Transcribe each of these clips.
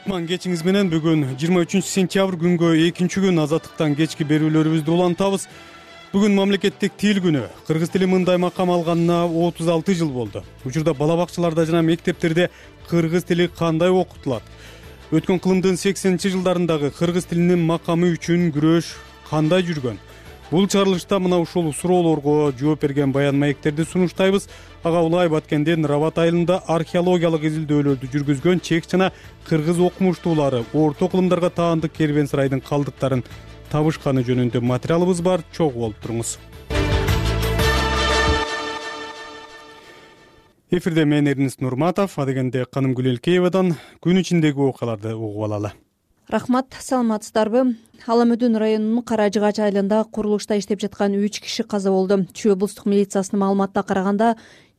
Кутман кечиңиз менен бүгүн 23 сентябрь күнгө экинчи күн азаттыктан кечки берүүлөрүбүздү улантабыз. Бүгүн мамлекеттик тил күнү. Кыргыз тили мындай макам алганына 36 жыл болду. Учурда бала бакчаларда жана мектептерде кыргыз тили кандай окутулат? Өткөн кылымдын 80-жылдарындагы кыргыз тилинин макамы үчүн күрөш кандай жүргөн? Бул чыгарылышта мына ушул суроолорго жооп берген баян маектерди сунуштайбыз. Ага Улай Баткендин Рабат айылында археологиялык изилдөөлөрдү жүргүзгөн чек жана кыргыз окумуштуулары орто кылымдарга таандык кербен-сарайдын калдыктарын табышканы жөнүндө материалыбыз бар. Чогуу болуп туруңуз. Эфирде мен Эрнис Нурматов, адегенде Каным Гүлелкеевадан күн ичиндеги окуяларды угуп алалы. Рахмат, саламатсыздарбы? Ала Мөдөн районунун Кара Жыгач айылында курулушта иштеп жаткан 3 киши каза болду. Чүй облустук милициясынын маалыматына караганда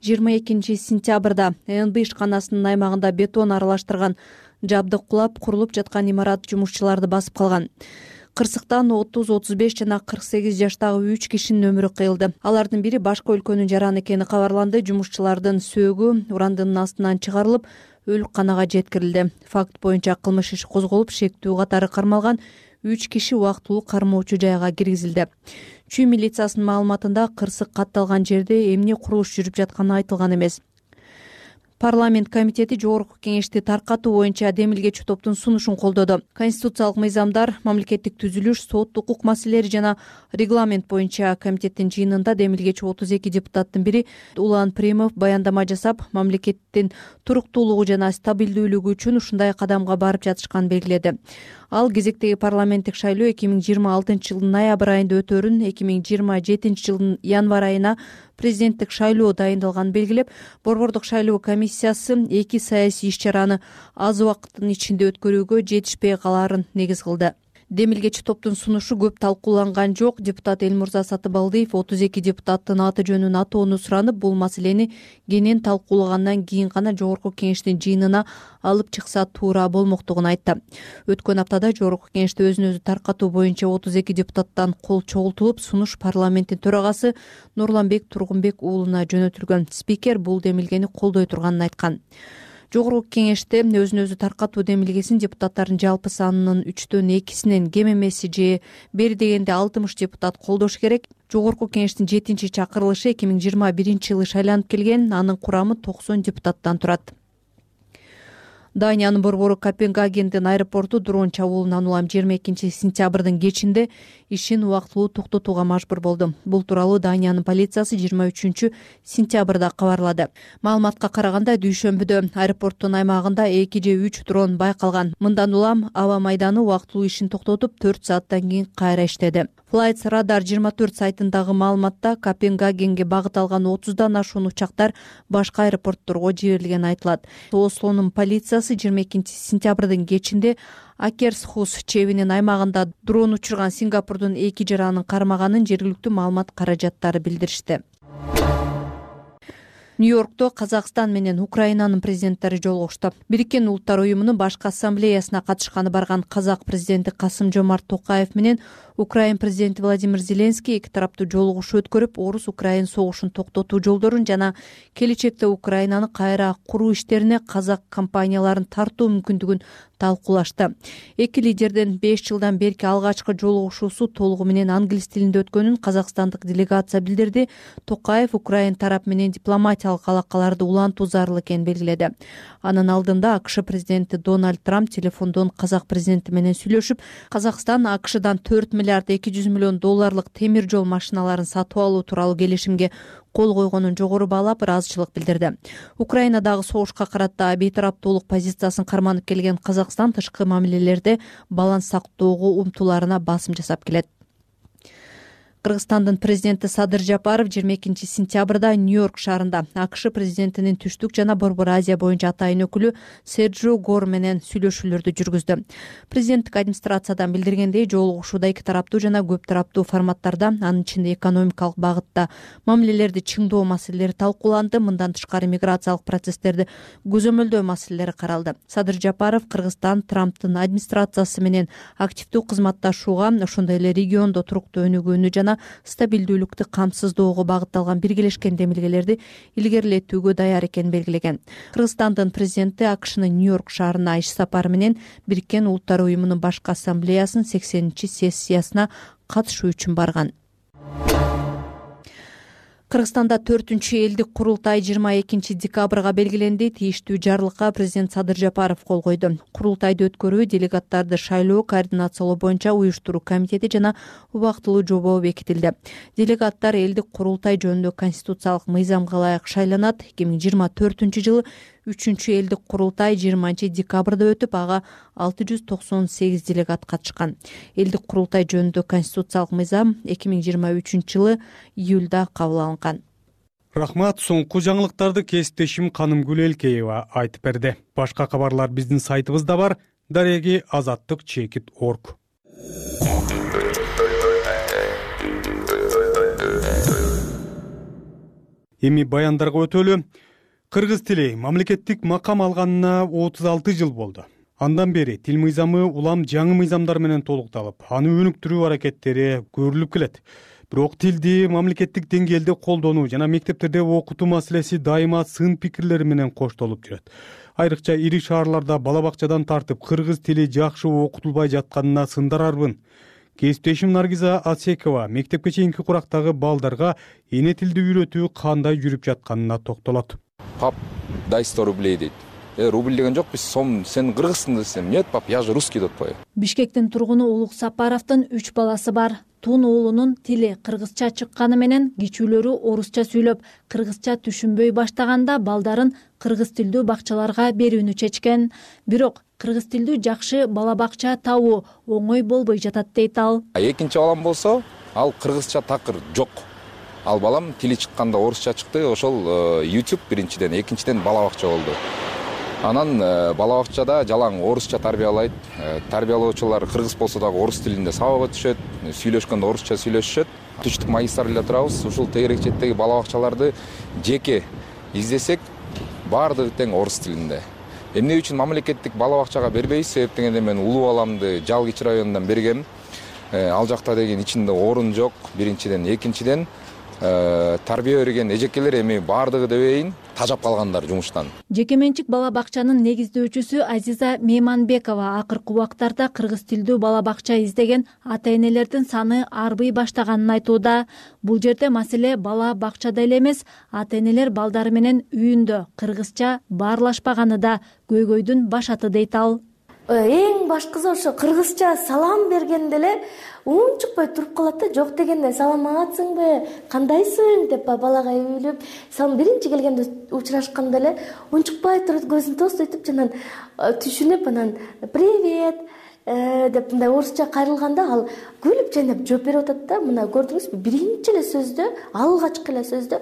22 сентябрда НБ ишканасынын аймагында бетон аралаштырган жабдык кулап, курулуп жаткан имарат жумушчуларды басып калган. Кырсыктан 30-35 жана 48 жаштагы 3 кишинин өмүрү кыйылды. Алардын бири башка өлкөнүн жараны экени кабарланды. Жумушчулардын сөөгү урандынын астынан чыгарылып, өлүкканага жеткирилди. Факт боюнча кылмыш иши козголуп, шектүү катары кармалган 3 киши убактылуу кармоочу жайга киргизилди. Чүй милициясынын маалыматында кырсык катталган жерде эмне курулуш жүрүп жатканы айтылган эмес. Парламент комитети жогорку кеңешти таркатуу боюнча демилгечи топтун сунушун колдоду. Конституциялык мыйзамдар, мамлекеттик түзүлүш, сот, укук маселелери жана регламент боюнча комитеттин жыйынында демилгечи 32 депутаттын бири Улан Примов баяндама жасап, мамлекеттин туруктуулугу жана стабилдүүлүгү үчүн ушундай кадамга барып жатышканын белгиледи. Ал кезектеги парламенттик шайлоо 2026 жылдын ноябрь айында өтөрүн, 2027 жылдын январь айына президенттик шайлоо дайындалганын белгилеп, борбордук шайлоо комиссиясы эки саясий иш-чараны аз убакыттын ичинде өткөрүүгө жетишпей калаарын негиз кылды. Демилгечи топтун сунушу көп талкууланган жок. Депутат Элмурза Сатыбалдиев 32 депутаттын аты жөнүн атоону суранып, бул маселени кенен талкуулагандан кийин гана жогорку кеңештин жыйынына алып чыкса туура болмоктугун айтты. Өткөн аптада жогорку кеңеште өзүн өзү таркатуу боюнча 32 депутаттан кол чогултулуп, сунуш парламенттин төрагасы Нурланбек Тургунбек уулуна жөнөтүлгөн. Спикер бул демилгени колдой турганын айткан. Жогорку кеңеште өзүн өзү таркатуу демилгесин депутаттардын жалпы санынын 3/2 кем эмеси же бери дегенде 60 депутат колдош керек. Жогорку кеңештин 7-чакырылышы 2021 жылы шайланып келген, анын курамы 90 депутаттан турат. Даниянын борбору Копенгагендин аэропорту дрон чабуулунан улам 22 сентябрдын кечинде ишин убактылуу токтотууга мажбур болду. Бул тууралуу Даниянын полициясы 23 сентябрда кабарлады. Маалыматка караганда, дүйшөмбүдө аэропорттун аймагында 2 же 3 дрон байкалган. Мындан улам аба майданы убактылуу ишин токтотуп, 4 сааттан кийин кайра иштеди. Flights Radar 24 сайтындагы маалыматта Копенгагенге багыт алган 30дан ашуун учактар башка аэропортторго жиберилгени айтылат. Ослонун полициясы 22 сентябрдын кечинде Акерсхус чебинин аймагында дрон учурган Сингапурдун 2 жаранын кармаганын жергиликтүү маалымат каражаттары билдиришти. Нью-Йоркто Казакстан менен Украинанын президенттери жолугушту. Бириккен Улуттар уюмунун башкы ассамблеясына катышканы барган казак президенти Касым-Жомарт Токаев менен Украин президенти Владимир Зеленский эки тараптуу жолугушуу өткөрүп, Орус-Украин согушун токтотуу жолдорун жана келечекте Украинаны кайра куруу иштерине казак компанияларын тартуу мүмкүндүгүн талкуулашты. Эки лидердин 5 жылдан берки алгачкы жолугушуусу толугу менен англис тилинде өткөнүн казакстандык делегация билдирди. Токаев Украин тарап менен дипломатиялык алакаларды улантуу зарыл экенин белгиледи. Анын алдында АКШ президенти Дональд Трамп телефондон казак президенти менен сүйлөшүп, Казакстан АКШдан 4 миллиард 200 миллион долларлык темир жол машиналарын сатып алуу тууралуу келишимге кол койгонун жогору баалап, ыраазычылык билдирди. Украинадагы согушка карата бейтараптуулук позициясын карманып келген Казакстан тышкы мамилелерде баланс сактоого умтуларына басым жасап келет. Кыргызстандын президенти Садыр Жапаров 22 сентябрда Нью-Йорк шаарында АКШ президентинин түштүк жана Борбор Азия боюнча атайын өкүлү Серджио Гор менен сүйлөшүүлөрдү жүргүздү. Президенттик администрациядан билдиргендей, жолугушууда эки тараптуу жана көп тараптуу форматтарда, анын ичинде экономикалык багытта мамилелерди чыңдоо маселелери талкууланды. Мындан тышкары миграциялык процесстерди көзөмөлдөө маселелери каралды. Садыр Жапаров Кыргызстан Трамптын администрациясы менен активдүү кызматташууга, ошондой эле региондо туруктуу өнүгүүнү жана жана стабилдүүлүктү камсыздоого багытталган биргелешкен демилгелерди илгерилетүүгө даяр экенин белгилеген. Кыргызстандын президенти АКШнын Нью-Йорк шаарына иш сапары менен Бириккен Улуттар уюмунун башкы ассамблеясынын 80-сессиясына катышуу үчүн барган. Кыргызстанда 4-элдик курултай 22 декабрга белгиленди. Тийиштүү жарлыкка президент Садыр Жапаров кол койду. Курултайды өткөрүү, делегаттарды шайлоо, координациялоо боюнча уюштуруу комитети жана убактылуу жобо бекитилди. Делегаттар элдик курултай жөнүндө конституциялык мыйзамга ылайык шайланат. 2024-жылы 3-элдик курултай 20 декабрда өтүп, ага 698 делегат катышкан. Элдик курултай жөнүндө конституциялык мыйзам 2023-жылы июлда кабыл алынган. Рахмат. Соңку жаңылыктарды кесиптешим Канымгүл Элкеева айтып берди. Башка кабарлар биздин сайтыбызда бар. Дареги azatlyk.org. Эми баяндарга өтөлү. Кыргыз тили мамлекеттик макам алганына 36 жыл болду. Андан бери тил мыйзамы улам жаңы мыйзамдар менен толукталып, аны өнүктүрүү аракеттери көрүлүп келет. Бирок тилди мамлекеттик деңгээлде колдонуу жана мектептерде окутуу маселеси дайыма сын пикирлер менен коштолуп жүрөт. Айрыкча ири шаарларда бала бакчадан тартып кыргыз тили жакшы окутулбай жатканына сындарарбын. Кесиптешим Наргиза Асекова мектепке чейинки курактагы балдарга эне тилди үйрөтүү кандай жүрүп жатканына токтолот. Пап, дай 100 рублей дейт. Рубль деген жок, биз сом, сен кыргызсың десем, нет, пап, я же русский деп коет. Бишкектин тургуну Улук Сапаровдун 3 баласы бар. Тун уулунун тили кыргызча чыкканы менен кичүүлөрү орусча сүйлөп, кыргызча түшүнбөй баштаганда балдарын кыргыз тилдүү бакчаларга берүүнү чечкен. Бирок кыргыз тилдүү жакшы бала бакча табуу оңой болбой жатат дейт ал. Экинчи балам болсо, ал кыргызча такыр жок. Ал балам тили чыкканда орусча чыкты, ошол YouTube биринчиден, экинчиден бала бакча болду. Анан бала бакчада жалаң орусча тарбиялайт. Тарбиялоочулар кыргыз болсо дагы орус тилинде сабакка түшөт, сүйлөшкөндө орусча сүйлөшүшөт. Түштүк магистр эле турабыз. Ушул тегерекчеттеги бала бакчаларды жеке издесек, баардыгы тең орус тилинде. Эмне үчүн мамлекеттик бала бакчага бербейбиз? Себеп дегенде мен улуу баламды Жалгич районунан бергем. Ал жакта деген ичинде орун жок, биринчиден, экинчиден тарбия берген эжекелер эми баардыгы дебейин тажап калгандар жумуштан. Жекеменчик бала бакчанын негиздөөчүсү Азиза Мейманбекова акыркы убактарда кыргыз тилдүү бала бакча издеген ата-энелердин саны арбый баштаганын айтууда. Бул жерде маселе бала бакчада эле эмес, ата-энелер балдары менен үйүндө кыргызча баарлашпаганы да көйгөйдүн башаты дейт ал. Эң башкысы ошо кыргызча салам бергенде эле унчукпай туруп калат да, жок дегенде саламатсыңбы, кандайсың деп балага үйлөп, салам биринчи келгенде учурашканда эле унчукпай турат, көзүн тостойтуп жанан түшүнүп, анан привет деп мындай орусча кайрылганда ал күлүп жайнап жооп берип атат да. Мына көрдүңүзбү, биринчи эле сөздө, алгачкы эле сөздө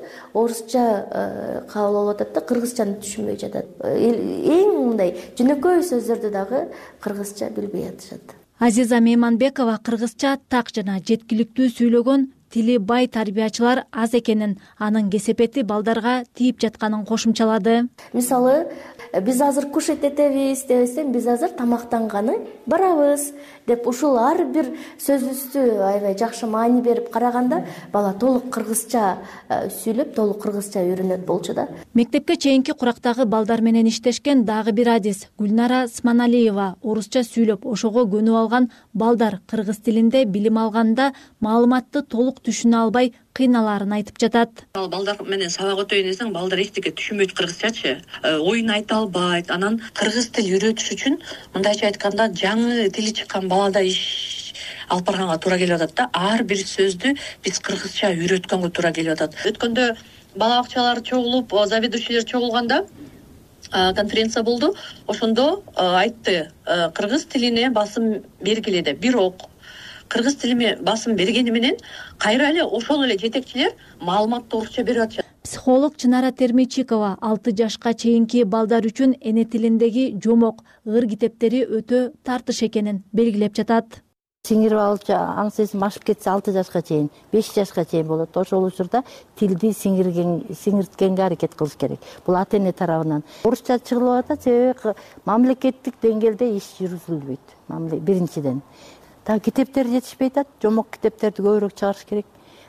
орусча кабыл алып атат да, кыргызчаны түшүнбөй жатат. Эң мындай жөнөкөй сөздөрдү дагы кыргызча билбей атышат. Азиза Мейманбекова кыргызча так жана жеткиликтүү сүйлөгөн тили бай тарбиячылар аз экенин, анын кесепети балдарга тийип жатканын кошумчалады. Мисалы, биз азыр кушать этебиз десем, биз азыр тамактанганы барабыз деп ушул ар бир сөзүбүздү аябай жакшы маани берип караганда, бала толук кыргызча сүйлөп, толук кыргызча үйрөнөт болчу да. Мектепке чейинки курактагы балдар менен иштешкен дагы бир адис Гүлнара Сманалиева орусча сүйлөп, ошого көнүп алган балдар кыргыз тилинде билим алганда маалыматты толук түшүнө албай кыйналарын айтып жатат. Балдар менен сабак өтөйүн десең, балдар эчтеке түшүнбөйт кыргызчачы. Оюн айта албайт. Анан кыргыз тил үйрөтүш үчүн мындайча айтканда жаңы тили чыккан балада иш алып барганга туура келип атат да. Ар бир сөздү биз кыргызча үйрөткөнгө туура келип атат. Өткөндө бала бакчалар чогулуп, заведующийлер чогулганда конференция болду. Ошондо айтты, кыргыз тилине басым бергиле. Бирок кыргыз тилиме басым бергени менен кайра эле ошол эле жетекчилер маалыматты орусча берип атышат. Психолог Чынара Термичикова 6 жашка чейинки балдар үчүн эне тилиндеги жомок, ыр китептери өтө тартыш экенин белгилеп жатат. Сиңирип алчу аң сезим ашып кетсе 6 жашка чейин, 5 жашка чейин болот. Ошол учурда тилди сиңирткенге аракет кылыш керек. Бул ата-эне тарабынан. Орусча чыгылып атат, себеби мамлекеттик деңгээлде иш жүргүзүлбөйт. Биринчиден. Китептер жетишпей атат, жомок китептерди көбүрөөк чыгарыш керек.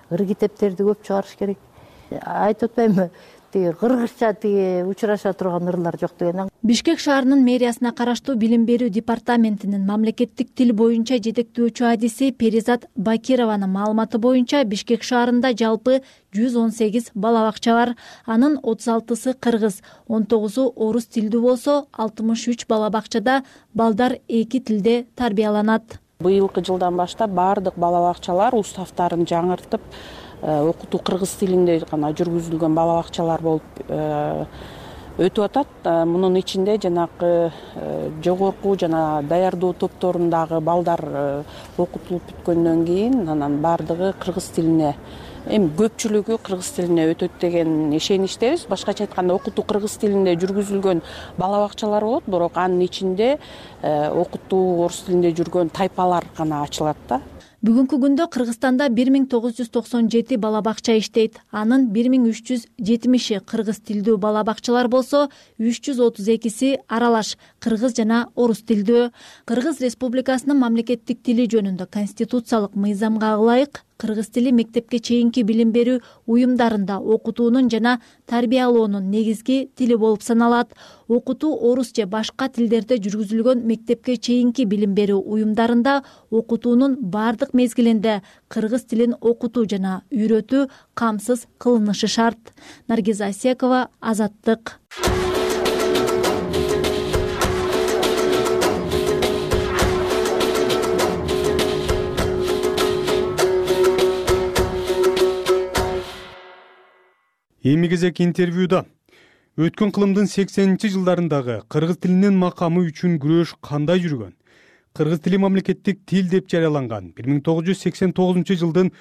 ыр китептерди көп чыгарыш керек. Айтып атпаймынбы, тиги кыргызча тиги учураша турган ырлар жок деген. Бишкек шаарынын мэриясына караштуу билим берүү департаментинин мамлекеттик тил боюнча жетектөөчү адиси Перизат Бакированын маалыматы боюнча Бишкек шаарында жалпы 118 бала бакча бар. Анын 36сы кыргыз, 19-у орус тилдүү болсо, 63 бала бакчада балдар эки тилде тарбияланат. Быйылкы жылдан баштап баардык бала бакчалар уставтарын жаңыртып, окутуу кыргыз тилинде гана жүргүзүлгөн бала бакчалар болуп өтүп атат. Мунун ичинде жанагы жогорку жана даярдоо топторундагы балдар окутулуп бүткөндөн кийин анан баардыгы кыргыз тилине, эми көпчүлүгү кыргыз тилине өтөт деген ишеништебиз. Башкача айтканда окутуу кыргыз тилинде жүргүзүлгөн бала бакчалар болот, бирок анын ичинде окутуу орус тилинде жүргөн тайпалар гана ачылат да. Бүгүнкү күндө Кыргызстанда 1997 бала бакча иштейт. Анын 1370 кыргыз тилдүү бала бакчалар болсо, 332си аралаш кыргыз жана орус тилдүү. Кыргыз Республикасынын мамлекеттик тили жөнүндө конституциялык мыйзамга ылайык кыргыз тили мектепке чейинки билим берүү уюмдарында окутуунун жана тарбиялоонун негизги тили болуп саналат. Окутуу орус же башка тилдерде жүргүзүлгөн мектепке чейинки билим берүү уюмдарында окутуунун бардык мезгилинде кыргыз тилин окутуу жана үйрөтүү камсыз кылынышы шарт. Наргиза Асекова, Азаттык. Эми кезек интервьюда. Өткөн кылымдын 80-жылдарындагы кыргыз тилинин макамы үчүн күрөш кандай жүргөн? Кыргыз тили мамлекеттик тил деп жарыяланган 1989 жылдын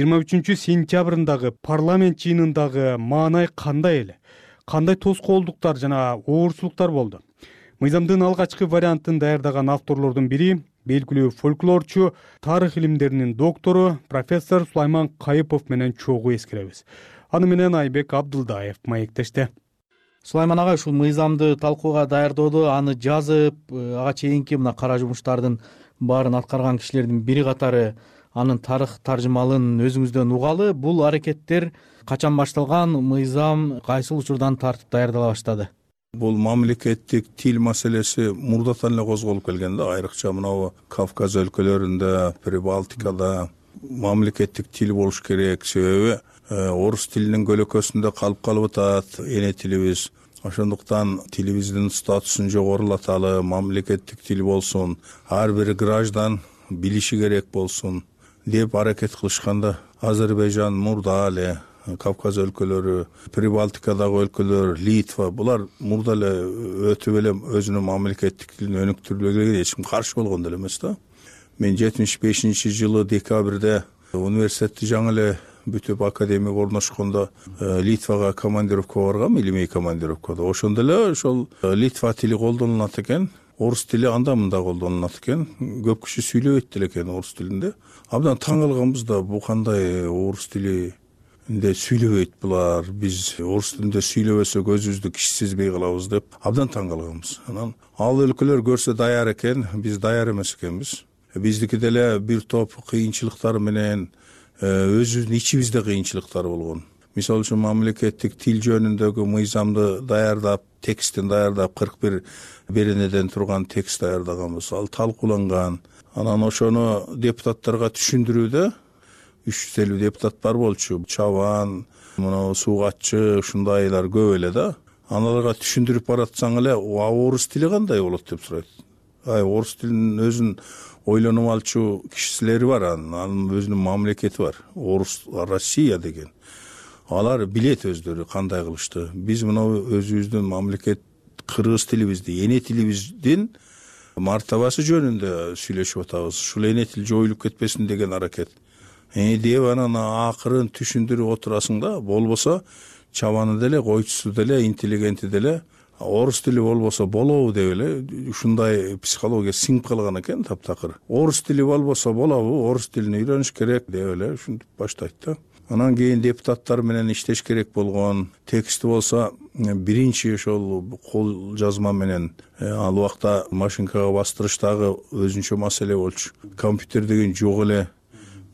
23 сентябрындагы парламент жыйынындагы маанай кандай эле? Кандай тоскоолдуктар жана оорчулуктар болду? Мыйзамдын алгачкы вариантын даярдаган авторлордун бири белгилүү фольклорчу, тарых илимдеринин доктору профессор Сулайман Кайыпов менен чогуу эскеребиз. Аны менен Айбек Абдылдаев маектешти. Сулайман ага, ушул мыйзамды талкууга даярдоодо, аны жазып, ага чейинки мына кара жумуштардын баарын аткарган кишилердин бири катары анын тарых таржымалын өзүңүздөн угалы. Бул аракеттер качан башталган, мыйзам кайсыл учурдан тартып даярдала баштады? Бул мамлекеттик тил маселеси мурдатан эле козголуп келген да, айрыкча мына Кавказ өлкөлөрүндө, Прибалтикада мамлекеттик тил болуш керек. Себеби орус тилинин көлөкөсүндө калып атат эне тилибиз. Ошондуктан тилибиздин статусун жогорулаталы, мамлекеттик тил болсун, ар бир граждан билиши керек болсун деп аракет кылышканда, Азербайжан мурда эле, Кавказ өлкөлөрү, Прибалтикадагы өлкөлөр, Литва, булар мурда эле өтүп эле өзүнүн мамлекеттик тилин өнүктүрүлгөнгө эч ким каршы болгон деле эмес да. Мен 75-жылы декабрда университетти жаңы эле бүтүп академияга орношкондо Литвага командировка баргам, илимий командировкада. Ошондо эле ошол Литва тили колдонулат экен, орус тили анда мында колдонулат экен. Көп киши сүйлөбөйт деле экен орус тилинде. Абдан таң калганбыз да, бу кандай орус тилинде сүйлөбөйт булар, биз орус тилинде сүйлөбөсөк өзүбүздү кичсизбей калабыз деп абдан таң калганбыз. Анан ал өлкөлөр көрсө даяр экен, биз даяр эмес экенбиз. Биздики деле бир топ кыйынчылыктар менен өзүбүздүн ичибизде кыйынчылыктар болгон. Мисалы үчүн мамлекеттик тил жөнүндөгү мыйзамды даярдап, текстин даярдап, 41 беренеден турган текст даярдаганбыз. Ал талкууланган. Анан ошону депутаттарга түшүндүрүүдө 350 депутат бар болчу. Чабан, мына суугатчы, ушундайлар көп эле да. Аналарга түшүндүрүп баратсаң эле, орус тили кандай болот деп сурайт. Орус тилинин өзүн ойлонуп алчу кишилери бар, анын өзүнүн мамлекети бар. Орус Россия деген. Алар билет өздөрү кандай кылышты. Биз мына өзүбүздүн мамлекет кыргыз тилибизди, эне тилибиздин мартабасы жөнүндө сүйлөшүп атабыз. Ушул эне тил жоюлуп кетпесин деген аракет. Деп анан акырын түшүндүрүп отурасың да, болбосо чабаны деле, койчусу деле, интеллигенти деле орус тили болбосо болобу деп эле ушундай психология сиңип калган экен таптакыр. Орус тили болбосо болобу, орус тилин үйрөнүш керек деп эле ушинтип баштайт да. Анан кийин депутаттар менен иштеш керек болгон. Тексти болсо биринчи ошол кол жазма менен ал убакта машинкага бастырыштагы өзүнчө маселе болчу. Компьютер деген жок эле.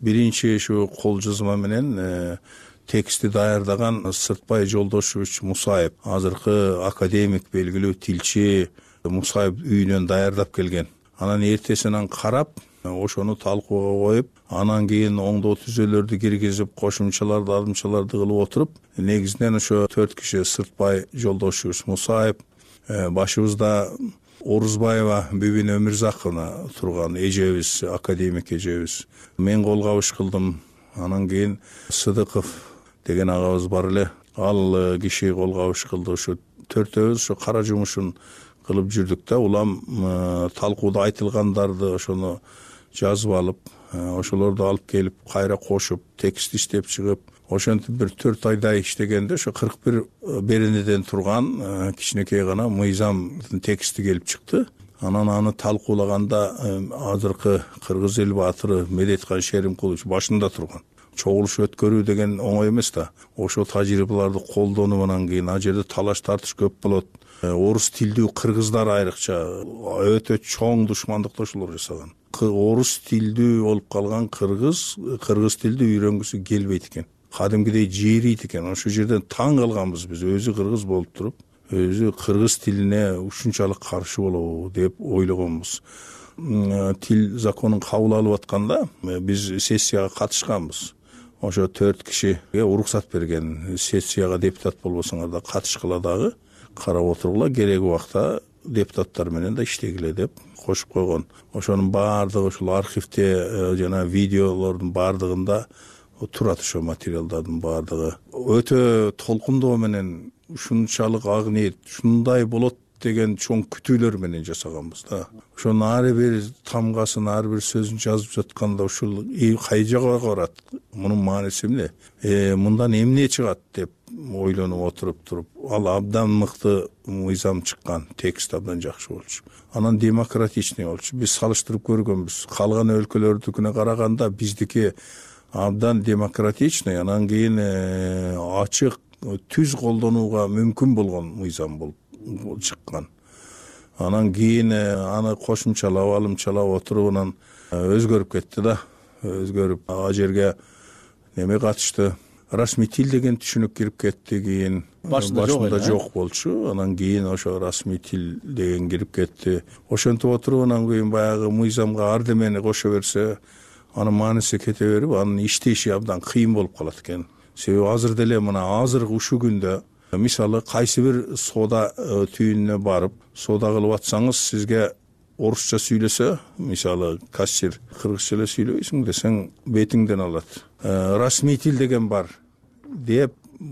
биринчи ушу кол жазма менен текстти даярдаган Сыртбай Жолдошевич Мусаев, азыркы академик, белгилүү тилчи Мусаев үйүнөн даярдап келген. Анан эртесинен карап, ошону талкууга коюп, анан кийин оңдоо түзөлөрдү киргизип, кошумчаларды, ардымчаларды кылып отуруп, негизинен ошо 4 киши Сыртбай Жолдошевич Мусаев, башыбызда Орузбаева Бибин Өмүрзаковна турган эжебиз, академик эжебиз. Мен кол кабыш кылдым. Анан кийин Сыдыков деген агабыз бар эле. Ал киши кол кабыш кылды. Ошо төртөөбүз ошо кара жумушун кылып жүрдүк да. Улам талкууда айтылгандарды ошону жазып алып, ошолорду алып келип, кайра кошуп, текст иштеп чыгып, ошентип бир 4 айдай иштегенде ошо 41 беренеден турган кичинекей гана мыйзам тексти келип чыкты. Анан аны талкуулаганда азыркы кыргыз эл баатыры Медеткан Шеримкулович башында турган. Чогулуш өткөрүү деген оңой эмес да. Ошо тажрыйбаларды колдонуп кийин ал жерде талаш тартыш көп болот. Орус тилдүү кыргыздар айрыкча өтө чоң душмандыкташуулар жасаган. Орус тилдүү болуп калган кыргыз тилди үйрөнгүсү келбейт экен. Кадимгидей жээрийт экен. Ошол жерден таң калганбыз биз, өзү кыргыз болуп туруп, өзү кыргыз тилине ушунчалык каршы болобу деп ойлогонбуз. Тил законун кабыл алып атканда биз сессияга катышканбыз. Ошо 4 кишиге уруксат берген. Сессияга депутат болбосоңор да катышкыла дагы, карап отургула, кереги убакта депутаттар менен да иштегиле деп кошуп койгон. Ошонун баардыгы ушул архивде жана видеолордун баардыгында турат, ошо материалдардын баардыгы. Өтө толкундоо менен ушунчалык ак ниет, ушундай болот деген чоң күтүүлөр менен жасаганбыз да. Ошонун ар бир тамгасын, ар бир сөзүн жазып жатканда ушул кай жака барат, мунун мааниси эмне? Мындан эмне чыгат деп ойлонуп отуруп туруп, ал абдан мыкты мыйзам чыккан, текст абдан жакшы болчу. Анан демократичный болчу. Биз салыштырып көргөнбүз. Калган өлкөлөрдүкүнө караганда биздики абдан демократичный, анан кийин ачык, түз колдонууга мүмкүн болгон мыйзам болуп чыккан. Анан кийин аны кошумчалап, алымчалап отуруп анан өзгөрүп кетти да. Өзгөрүп ал жерге неме катышты? Расмий тил деген түшүнүк кирип кетти. Кийин башында жок болчу. Анан кийин ошо расмий тил деген кирип кетти. Ошентип отуруп анан кийин баягы мыйзамга ардемени кошо берсе, анын мааниси кете берип, анын иштеши абдан кыйын болуп калат экен. Себеби азыр деле мына азыркы ушул күндө мисалы кайсы бир соода түйүнүнө барып, соода кылып атсаңыз, сизге орусча сүйлөсө, мисалы кассир кыргызча эле сүйлөбөйсүң десең, бетиңден алат. Расмий тил деген бар деп,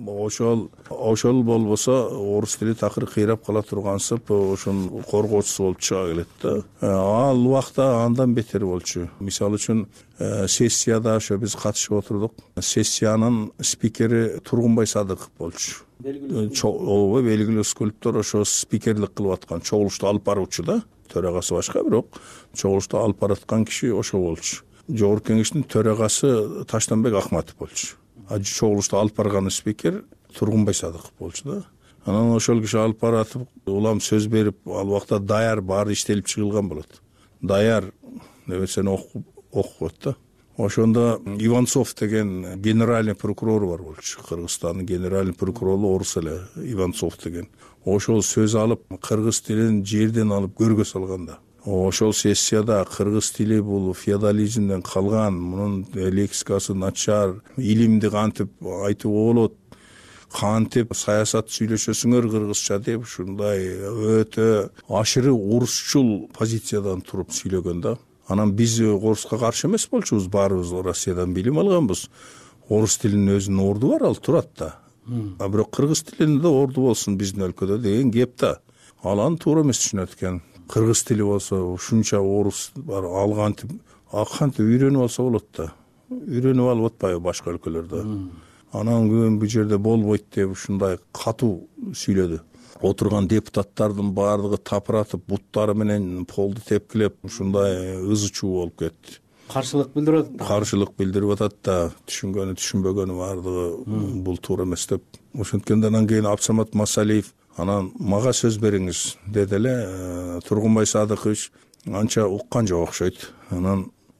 ошол болбосо орус тили такыр кыйрап кала тургансып, ошонун коргоочусу болуп чыга келет да. Ал убакта андан бетер болчу. Мисалы үчүн сессияда ошо биз катышып отурдук. Сессиянын спикери Тургунбай Садыков болчу. Белгилүү скульптор, ошо спикерлик кылып аткан, чогулушту алып баруучу да. Төрагасы башка, бирок чогулушту алып бараткан киши ошо болчу. Жогорку кеңештин төрагасы Таштанбек Акматов болчу. Чогулушту алып барган спикер Тургунбай Садыков болчу да. Анан ошол киши алып баратып, улам сөз берип, ал убакта даяр баары иштелип чыгылган болот. Даяр нерсени окуп да. Ошондо Иванцов деген генеральный прокурор бар болчу. Кыргызстандын генеральный прокурору орус эле, Иванцов деген. Ошол сөз алып, кыргыз тилин жерден алып көргө салганда. Ошол сессияда кыргыз тили бул феодализмден калган, мунун лексикасы начар, илимди кантип айтууга болот, кантип саясат сүйлөшөсүңөр кыргызча деп, ушундай өтө ашыры орусчул позициядан туруп сүйлөгөн да. Анан биз оруска каршы эмес болчубуз, баарыбыз Россиядан билим алганбыз. Орус тилинин өзүнүн орду бар, ал турат да. А бирок кыргыз тилинде орду болсун биздин өлкөдө деген кеп да. Ал аны туура эмес түшүнөт экен. Кыргыз тили болсо ушунча орус бар, ал кантип үйрөнүп алса болот да. Үйрөнүп алып атпайбы башка өлкөлөрдө. Анан бул жерде болбойт деп ушундай катуу сүйлөдү. Отурган депутаттардын баардыгы тапыратып, буттары менен полду тепкилеп, ушундай ызы чуу болуп кетти. Каршылык билдирип атат да, түшүнгөнү түшүнбөгөнү баардыгы бул туура эмес деп. Ошенткенде анан кийин Абсамат Масалиев анан мага сөз бериңиз деди эле. Тургунбай Садыкович анча уккан жок окшойт. Анан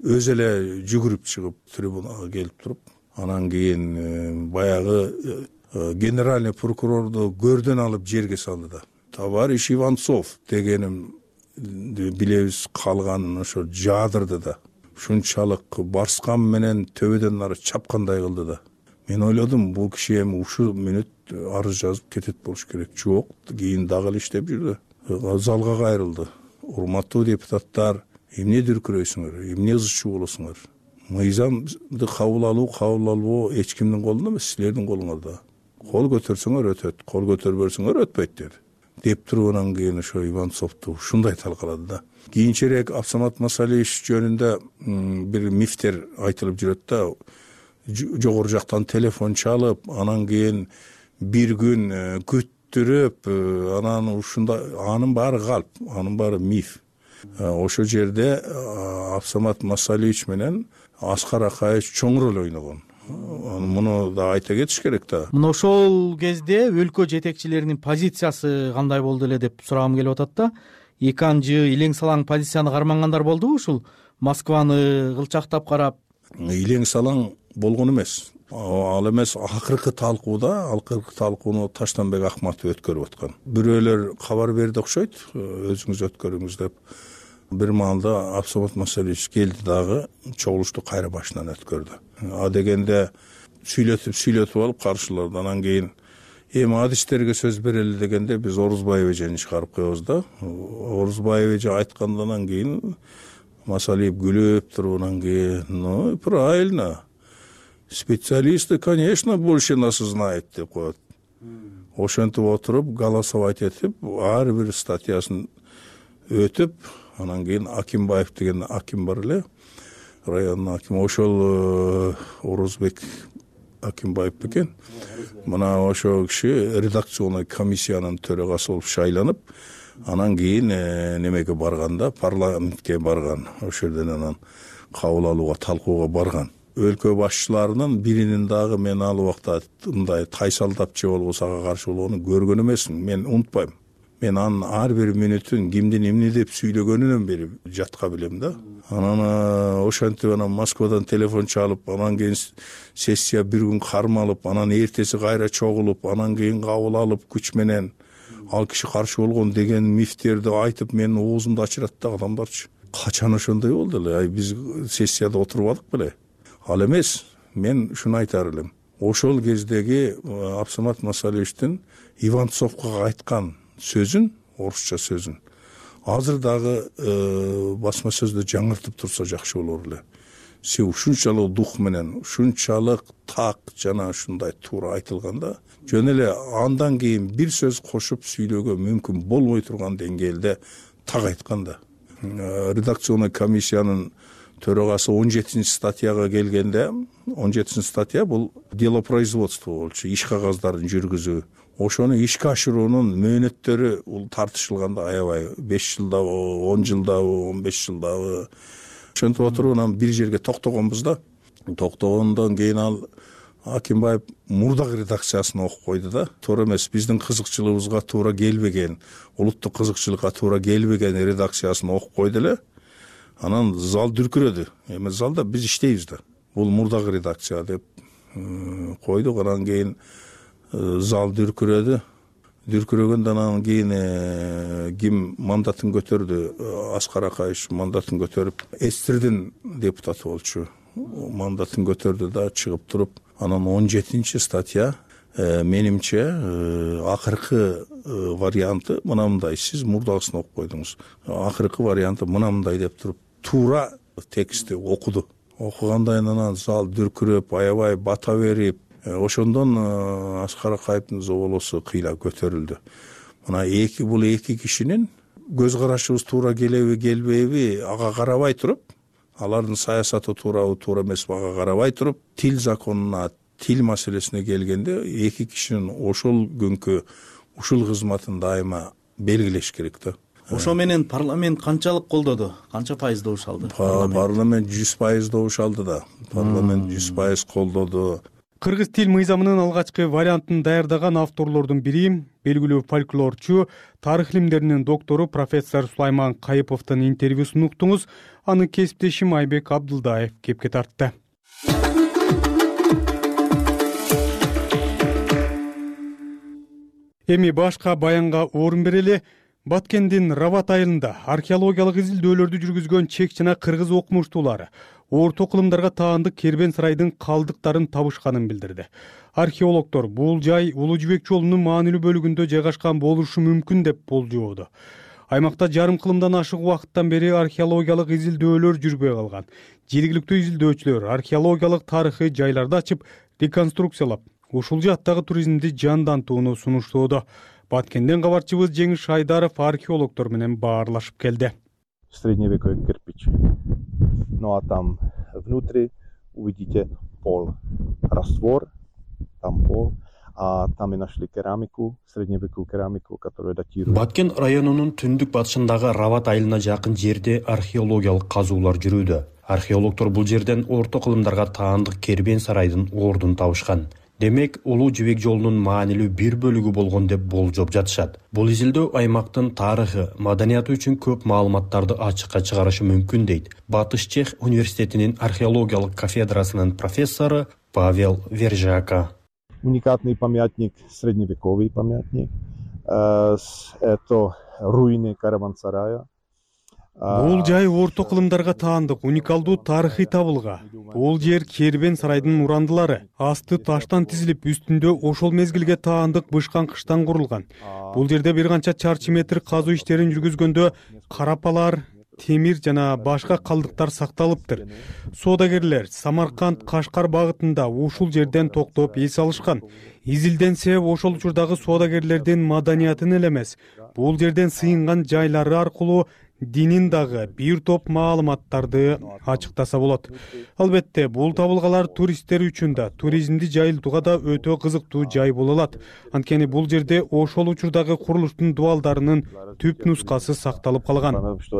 өзү эле жүгүрүп чыгып трибунага келип туруп, анан кийин баягы генеральный прокурорду көрдөн алып жерге салды да. Товарищ Иванцов дегеним билебиз калганын ошо жаадырды да. Ушунчалык барскан менен төбөдөн нары чапкандай кылды да. Мен ойлодум, бул киши эми ушул мүнөт арыз жазып кетет болуш керек. Жок, кийин дагы эле иштеп жүрдү. Залга кайрылды. Урматтуу депутаттар, эмне дүркүрөйсүңөр, эмне ызы чуу болосуңар? Мыйзамды кабыл алуу эч кимдин колунда эмес, силердин колуңарда. Кол көтөрсөңөр өтөт, кол көтөрбөсөңөр өтпөйт деди. Деп туруп анан кийин ошо Иванцовду ушундай талкалады да. Кийинчерээк Абсамат Масалиевич жөнүндө бир мифтер айтылып жүрөт да. Жогору жактан телефон чалып, анан кийин бир күн күттүрүп, анан ушундай, анын баары калп, анын баары миф. Ошол жерде Абсамат Масалиевич менен Аскар Акаевич чоң роль ойногон. Муну да айта кетиш керек да. Мына ошол кезде өлкө жетекчилеринин позициясы кандай болду эле деп сурагым келип атат да. Эки анжы илең салаң позицияны кармангандар болдубу ушул? Москваны кылчактап карап. Илең салаң болгон эмес. Ал эмес, акыркы талкууну Таштанбек Акматов өткөрүп аткан. Бирөөлөр кабар берди окшойт, өзүңүз өткөрүңүз деп. Бир маалда Абсамат Масалиевич келди дагы, чогулушту кайра башынан өткөрдү. А дегенде сүйлөтүп алып каршыларды. Анан кийин эми адистерге сөз берели дегенде биз Орузбаев эжени чыгарып коебуз да. Орузбаев эже айткандан кийин Масалиев күлүп туруп, анан кийин, ну, правильно. Специалисты, конечно, больше нас знает деп коет. Ошентип отуруп, голосовать этип, ар бир статьясын өтүп, анан кийин Акимбаев деген аким бар эле, райондун акими, ошол Орузбек Акимбаев бекен. Мына ошол киши редакционный комиссиянын төрагасы болуп шайланып, анан кийин немеге барганда, парламентке барган. Ошол жерден анан кабыл алууга, талкууга барган. Өлкө башчыларынын биринин дагы мен ал убакта мындай тайсалдап же болбосо ага каршы болгонун көргөн эмесмин. Мен унутпайм. Мен анын ар бир мүнөтүн кимдин эмне деп сүйлөгөнүнөн бери жатка билем да. Анан ошентип анан Москвадан телефон чалып, анан кийин сессия бир күн кармалып, анан эртеси кайра чогулуп, анан кийин кабыл алып күч менен ал киши каршы болгон деген мифтерди айтып менин оозумду ачырат да адамдарчы. Качан ошондой болду эле? Биз сессияда отурбадык беле? Ал эмес, мен ушуну айтар элем. Ошол кездеги Абсамат Масалиевичтин Иванцовго айткан сөзүн, орусча сөзүн, азыр дагы басма сөздө жаңыртып турса жакшы болор эле. Се ушунчалык дух менен, ушунчалык так жана ушундай туура айтылганда, жөн эле андан кийин бир сөз кошуп сүйлөөгө мүмкүн болбой турган деңгээлде так айткан да. Редакционный комиссиянын төрагасы 17 статьяга келгенде, 17 статья бул дело производства болчу, иш кагаздарын жүргүзүү. Ошону ишке ашыруунун мөөнөттөрү бул тартышылганда аябай 5 жылдабы, 10 жылдабы, 15 жылдабы. Ошентип отуруп анан бир жерге токтогонбуз да. Токтогондон кийин ал Акимбаев мурдагы редакциясын окуп койду да. Туура эмес, биздин кызыкчылыгыбызга туура келбеген, улуттук кызыкчылыкка туура келбеген редакциясын окуп койду эле. Анан зал дүркүрөдү. Эми залда биз иштейбиз да. Бул мурдагы редакция деп койдук. Анан кийин зал дүркүрөдү. Дүркүрөгөндөн анан кийин ким мандатын көтөрдү? Аскар Акаевич мандатын көтөрүп, СССРдин депутаты болчу. Мандатын көтөрдү да, чыгып туруп, анан 17 статья менимче акыркы варианты мынандай. Сиз мурдагысын окуп койдуңуз. Акыркы варианты мынандай деп туруп, туура текстти окуду. Окугандан анан зал дүркүрөп, аябай бата берип, ошондон Аскар Акаевдин зоболосу кыйла көтөрүлдү. Мына бул эки кишинин көз карашыбыз туура келеби, келбейби ага карабай туруп, алардын саясаты туурабы, туура эмеспи ага карабай туруп, тил законуна, тил маселесине келгенде эки кишинин ошол күнкү ушул кызматын дайыма белгилеш керек да. Ошо менен парламент канчалык колдоду? Канча пайыз добуш алды? Парламент 100% добуш алды да. Парламент 100% колдоду. Кыргыз тил мыйзамынын алгачкы вариантын даярдаган авторлордун бири белгилүү фольклорчу, тарых илимдеринин доктору профессор Сулайман Кайыповдун интервьюсун уктуңуз. Аны кесиптешим Айбек Абдылдаев кепке тартты. Эми башка баянга орун берели. Баткендин Рават айылында археологиялык изилдөөлөрдү жүргүзгөн чек жана кыргыз окумуштуулары орто кылымдарга таандык Кербен сарайдын калдыктарын табышканын билдирди. Археологдор бул жай Улуу Жибек жолунун маанилүү бөлүгүндө жайгашкан болушу мүмкүн деп болжоодо. Аймакта жарым кылымдан ашык убакыттан бери археологиялык изилдөөлөр жүрбөй калган. Жергиликтүү изилдөөчүлөр археологиялык тарыхый жайларды ачып, реконструкциялап, ушул жактагы туризмди жандантууну сунуштоодо. Баткенден кабарчыбыз Жеңиш Айдаров археологдор менен баарлашып келди. Средневековый кирпич. Ну а там внутри увидите пол. Раствор, там пол. А там и нашли керамику, средневековую керамику, которая датирует. Баткен районунун түндүк батышындагы Рават айылына жакын жерде археологиялык казуулар жүрүүдө. Археологдор бул жерден орто кылымдарга таандык Кербен сарайдын ордун табышкан. Демек, Улуу Жибек жолунун маанилүү бир бөлүгү болгон деп болжоп жатышат. Бул изилдөө аймактын тарыхы, маданияты үчүн көп маалыматтарды ачыкка чыгарышы мүмкүн дейт Батыш Чех университетинин археологиялык кафедрасынын профессору Павел Вержака. Уникальный памятник, средневековый памятник. Это руины караван-сарая. Бул жай орто кылымдарга таандык уникалдуу тарыхый табылга. Бул жер Кербен сарайдын урандылары. Асты таштан тизилип, үстүндө ошол мезгилге таандык бышкан кыштан курулган. Бул жерде бир канча чарчы метр казуу иштерин жүргүзгөндө карапалар, темир жана башка калдыктар сакталыптыр. Соодагерлер Самарканд, Кашкар багытында ушул жерден токтоп эс алышкан. Изилденсе, ошол учурдагы соодагерлердин маданиятын эле эмес, бул жерден сыйынган жайлары аркылуу динин дагы бир топ маалыматтарды ачыктаса болот. Албетте, бул табылгалар туристтер үчүн да, туризмди жайылтууга да өтө кызыктуу жай боло алат. Анткени бул жерде ошол учурдагы курулуштун дубалдарынын түп нускасы сакталып калган.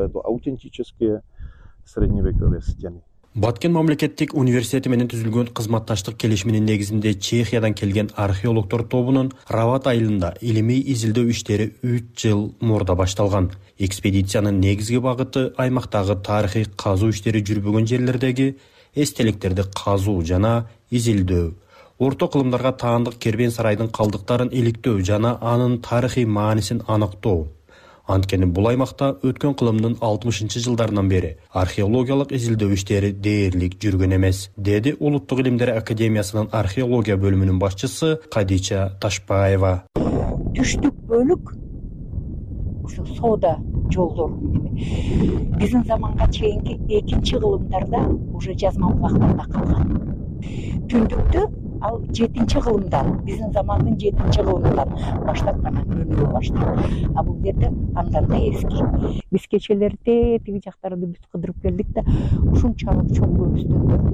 Баткен мамлекеттик университети менен түзүлгөн кызматташтык келишиминин негизинде Чехиядан келген археологдор тобунун Рават айылында илимий изилдөө иштери 3 жыл мурда башталган. Экспедициянын негизги багыты аймактагы тарыхый казуу иштери жүрбөгөн жерлердеги эстеликтерди казуу жана изилдөө. Орто кылымдарга таандык Кербен сарайдын калдыктарын иликтөө жана анын тарыхый маанисин аныктоо. Анткени бул аймакта өткөн кылымдын 60-жылдарынан бери археологиялык изилдөө иштери дээрлик жүргөн эмес, деди Улуттук илимдер академиясынын археология бөлүмүнүн башчысы Кадича Ташпаева. Түштүк бөлүк ушу соода жолдор биздин заманга чейинки 2-кылымдарда уже жазма булактарда калган. Түндүктө ал 7-кылымдан, биздин замандын 7-кылымынан баштап гана көрүнө баштады. А бул жерде андан да эски. Биз кечелерде тиги жактарды бүт кыдырып келдик да, ушунчалык чоң көбүстөндөр.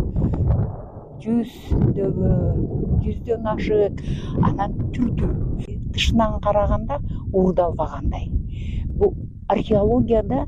100дөн ашык, анан түрдүү. Тышынан караганда уурдалбагандай. Бул археологияда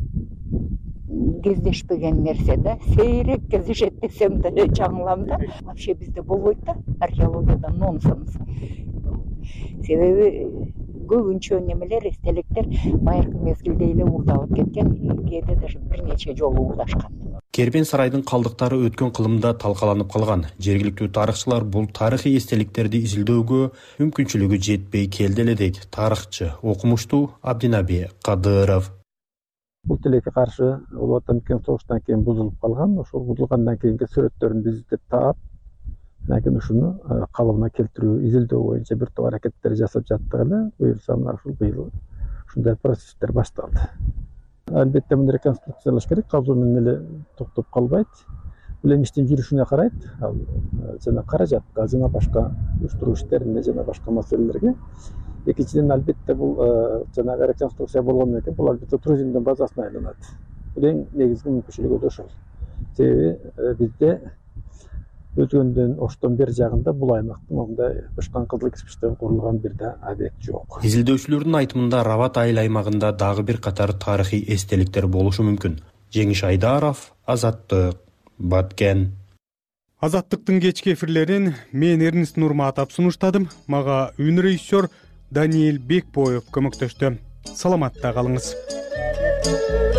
кездешпеген нерсе да, сейрек кездешет десем да жаңылам да. Вообще бизде болбойт да, археологияда нонсенс. Себеби көбүнчө немелер, эстеликтер байыркы мезгилде эле уурдалып кеткен, кээде даже бир нече жолу уурдашкан. Кербен сарайдын калдыктары өткөн кылымда талкаланып калган. Жергиликтүү тарыхчылар бул тарыхый эстеликтерди изилдөөгө мүмкүнчүлүгү жетпей келди эле дейт тарыхчы, окумуштуу Абдинаби Кадыров. Бул тилекке каршы Улуу Отан согуштан кийин бузулуп калган. Ошол бузулгандан кийинки сүрөттөрүн биз издеп таап, анан ушуну калыбына келтирүү, изилдөө боюнча бир топ аракеттер жасап жаттык эле. Буюрса мына ушул быйыл ушундай процесстер башталды. Албетте муну реконструкциялаш керек, казуу менен эле токтоп калбайт. Бул эми иштин жүрүшүнө карайт. Ал жана каражатка, жана башка уюштуруу иштерине, жана башка маселелерге. Экинчиден, албетте бул жанагы реконструкция болгондон кийин бул албетте туризмдин базасына айланат. Бул эң негизги мүмкүнчүлүгү ошол. Себеби бизде өткөндөн оштон бери жагында бул аймактын мындай бышкан кызыл кирпичтен курулган бир да объект жок. Изилдөөчүлөрдүн айтымында Рават айыл аймагында дагы бир катар тарыхый эстеликтер болушу мүмкүн. Жеңиш Айдаров, Азаттык, Баткен. Азаттыктын кечки эфирлерин мен Эрнест Нурматов сунуштадым. Мага үн режиссер Даниил Бекбоев көмөктөштү. Саламатта калыңыз.